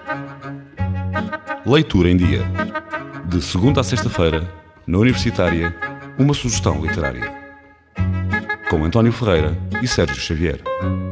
Leitura em Dia. De segunda a sexta-feira, na Universitária, uma sugestão literária. Com António Ferreira e Sérgio Xavier.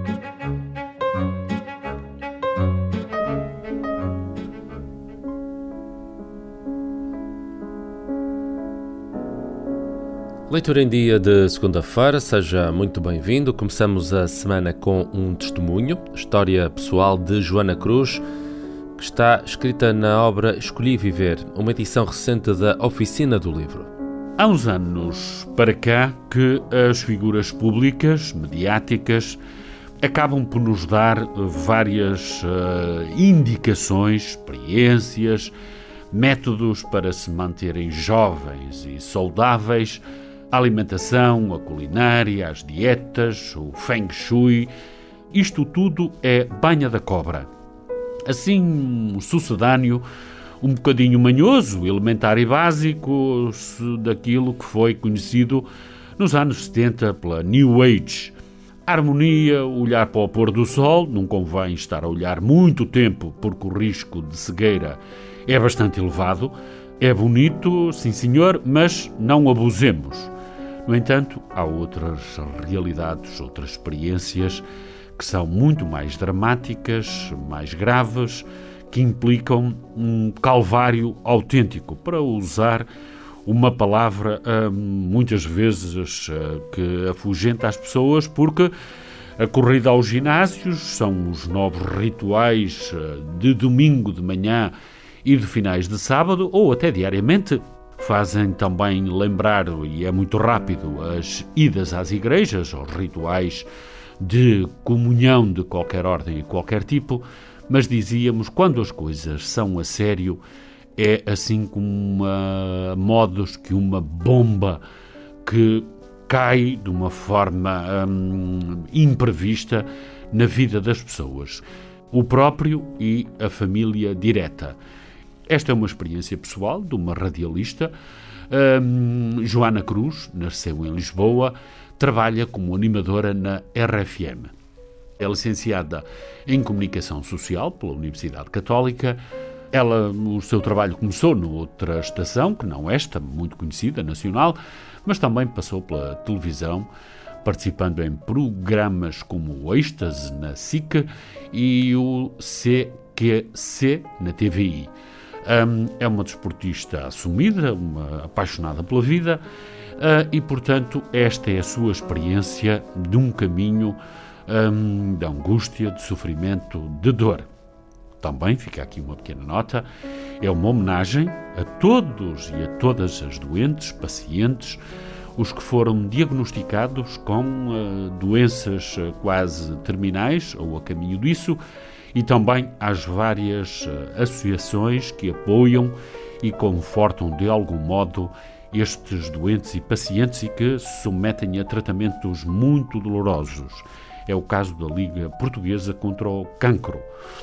Leitura em Dia de segunda-feira, seja muito bem-vindo. Começamos a semana com um testemunho, história pessoal de Joana Cruz, que está escrita na obra Escolhi Viver, uma edição recente da Oficina do Livro. Há uns anos para cá que as figuras públicas, mediáticas, acabam por nos dar várias indicações, experiências, métodos para se manterem jovens e saudáveis. A alimentação, a culinária, as dietas, o Feng Shui, isto tudo é banha da cobra. Assim, um sucedâneo, um bocadinho manhoso, elementar e básico daquilo que foi conhecido nos anos 70 pela New Age. A harmonia, olhar para o pôr do sol, não convém estar a olhar muito tempo porque o risco de cegueira é bastante elevado. É bonito, sim senhor, mas não abusemos. No entanto, há outras realidades, outras experiências que são muito mais dramáticas, mais graves, que implicam um calvário autêntico, para usar uma palavra muitas vezes que afugenta as pessoas, porque a corrida aos ginásios são os novos rituais de domingo de manhã e de finais de sábado, ou até diariamente. Fazem também lembrar, e é muito rápido, as idas às igrejas, aos rituais de comunhão de qualquer ordem e qualquer tipo, mas dizíamos, quando as coisas são a sério, é assim como modos que uma bomba que cai de uma forma imprevista na vida das pessoas, o próprio e a família direta. Esta é uma experiência pessoal de uma radialista. Joana Cruz nasceu em Lisboa, trabalha como animadora na RFM. É licenciada em Comunicação Social pela Universidade Católica. O seu trabalho começou noutra estação, que não esta, muito conhecida, nacional, mas também passou pela televisão, participando em programas como o Êxtase na SIC e o CQC na TVI. É uma desportista assumida, uma apaixonada pela vida e, portanto, esta é a sua experiência de um caminho de angústia, de sofrimento, de dor. Também fica aqui uma pequena nota, é uma homenagem a todos e a todas as doentes, pacientes, os que foram diagnosticados com doenças quase terminais ou a caminho disso, e também às várias associações que apoiam e confortam de algum modo estes doentes e pacientes e que se submetem a tratamentos muito dolorosos. É o caso da Liga Portuguesa contra o Cancro.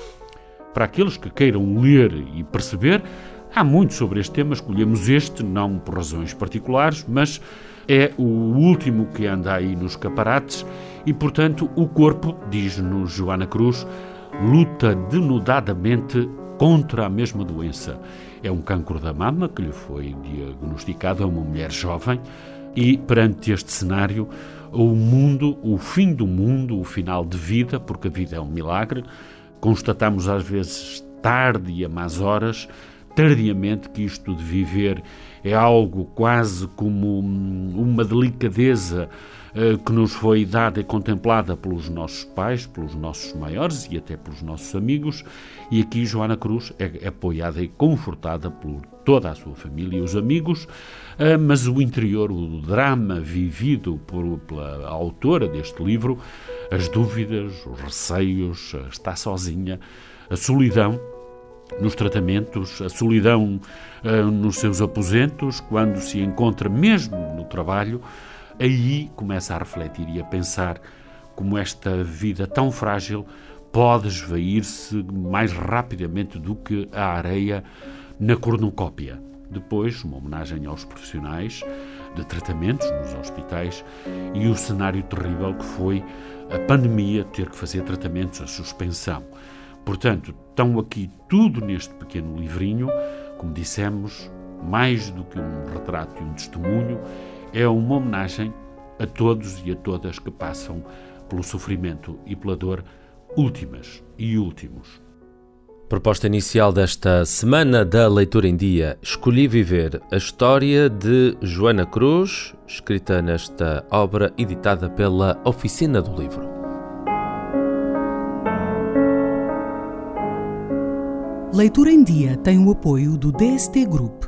Para aqueles que queiram ler e perceber, há muito sobre este tema, escolhemos este, não por razões particulares, mas é o último que anda aí nos escaparates e, portanto, o corpo, diz-nos Joana Cruz, luta denudadamente contra a mesma doença. É um cancro da mama que lhe foi diagnosticado a uma mulher jovem e, perante este cenário, o mundo, o fim do mundo, o final de vida, porque a vida é um milagre, constatamos às vezes tarde e a más horas, tardiamente, que isto de viver é algo quase como uma delicadeza que nos foi dada e contemplada pelos nossos pais, pelos nossos maiores e até pelos nossos amigos, e aqui Joana Cruz é apoiada e confortada por toda a sua família e os amigos, mas o interior, o drama vivido pela autora deste livro, as dúvidas, os receios, está sozinha, a solidão nos tratamentos, a solidão nos seus aposentos, quando se encontra mesmo no trabalho, aí começa a refletir e a pensar como esta vida tão frágil pode esvair-se mais rapidamente do que a areia na cornucópia. Depois, uma homenagem aos profissionais de tratamentos nos hospitais e o cenário terrível que foi a pandemia, ter que fazer tratamentos, a suspensão. Portanto, estão aqui tudo neste pequeno livrinho. Como dissemos, mais do que um retrato e um testemunho, é uma homenagem a todos e a todas que passam pelo sofrimento e pela dor últimas e últimos. Proposta inicial desta Semana da Leitura em Dia. Escolhi viver a história de Joana Cruz, escrita nesta obra editada pela Oficina do Livro. Leitura em Dia tem o apoio do DST Group.